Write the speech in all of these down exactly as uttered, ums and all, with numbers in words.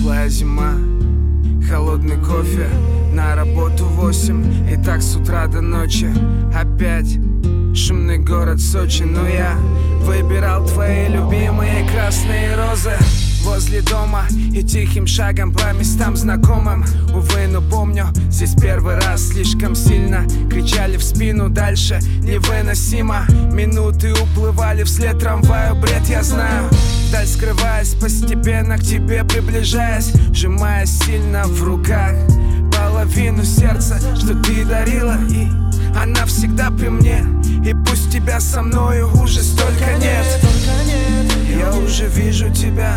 теплая зима, холодный кофе, на работу восемь. И так с утра до ночи. Опять шумный город Сочи. Но я выбирал твои любимые красные розы возле дома и тихим шагом по местам знакомым. Увы, но помню, здесь первый раз слишком сильно кричали в спину. Дальше невыносимо. Минуты уплывали вслед трамваю. Бред, я знаю. Вдаль скрываясь, постепенно к тебе приближаясь, сжимая сильно в руках половину сердца, что ты дарила, и она всегда при мне. И пусть тебя со мною уже столько нет, я уже вижу тебя.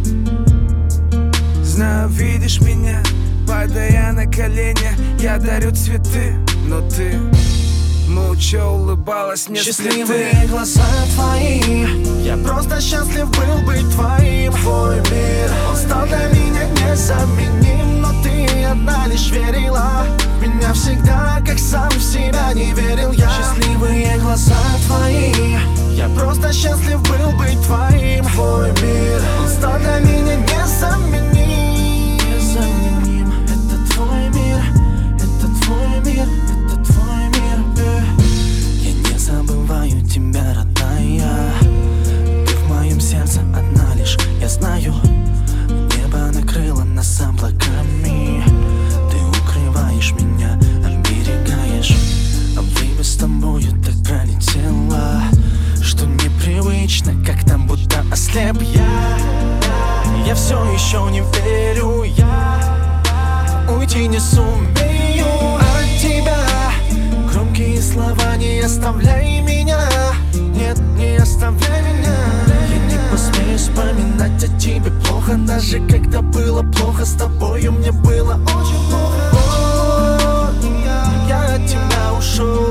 Знаю, видишь меня, падая на колени, я дарю цветы, но ты молча улыбалась мне. Счастливые глаза твои, я просто счастлив был быть твоим. Твой мир, он стал для меня незаменим. Но ты одна лишь верила в меня всегда, как сам в себя не верил я. Счастливые глаза твои, я просто счастлив был быть твоим. Твой мир, он стал для меня незаменим. Незаменим. Это твой мир, это твой мир, это твой мир. Я не забываю тебя, родная. Ты в моем сердце одна лишь, я знаю. Небо накрыло нас облаками. Ты укрываешь меня, оберегаешь. А время с тобою так пролетело, что непривычно, как там будто ослеп я. Я все еще не верю, я уйти не сумею от тебя. Громкие слова, не оставляй меня. Нет, не оставляй меня. Я не посмею вспоминать о тебе плохо, даже когда было плохо с тобою, мне было очень плохо. О, я от тебя ушел.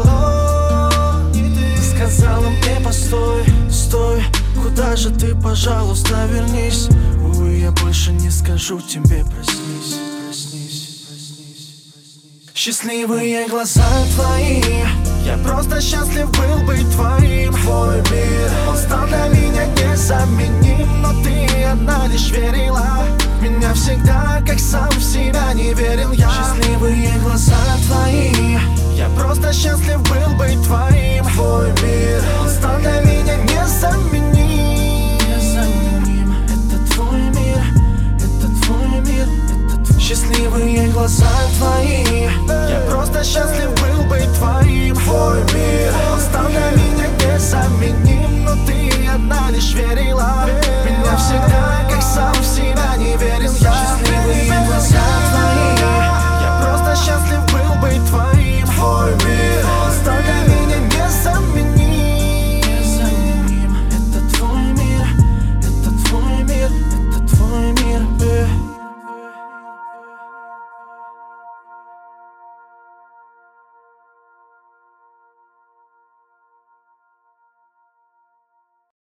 Ты сказала мне: постой, стой, куда же ты, пожалуйста, вернись. Увы, я больше не скажу тебе: проснись, проснись, проснись, проснись. Счастливые глаза твои, я просто счастлив был быть твоим. Твой мир, он стал для меня незаменим. Но ты одна лишь верила в меня всегда, как сам в себя не верил я. Счастливые глаза твои, я просто счастлив был быть твоим. Твой мир, он стал для меня незаменим. Незаменим. Это твой мир, это твой мир, это твой. Счастливые глаза твои, я просто счастлив был быть твоим. Твой мир,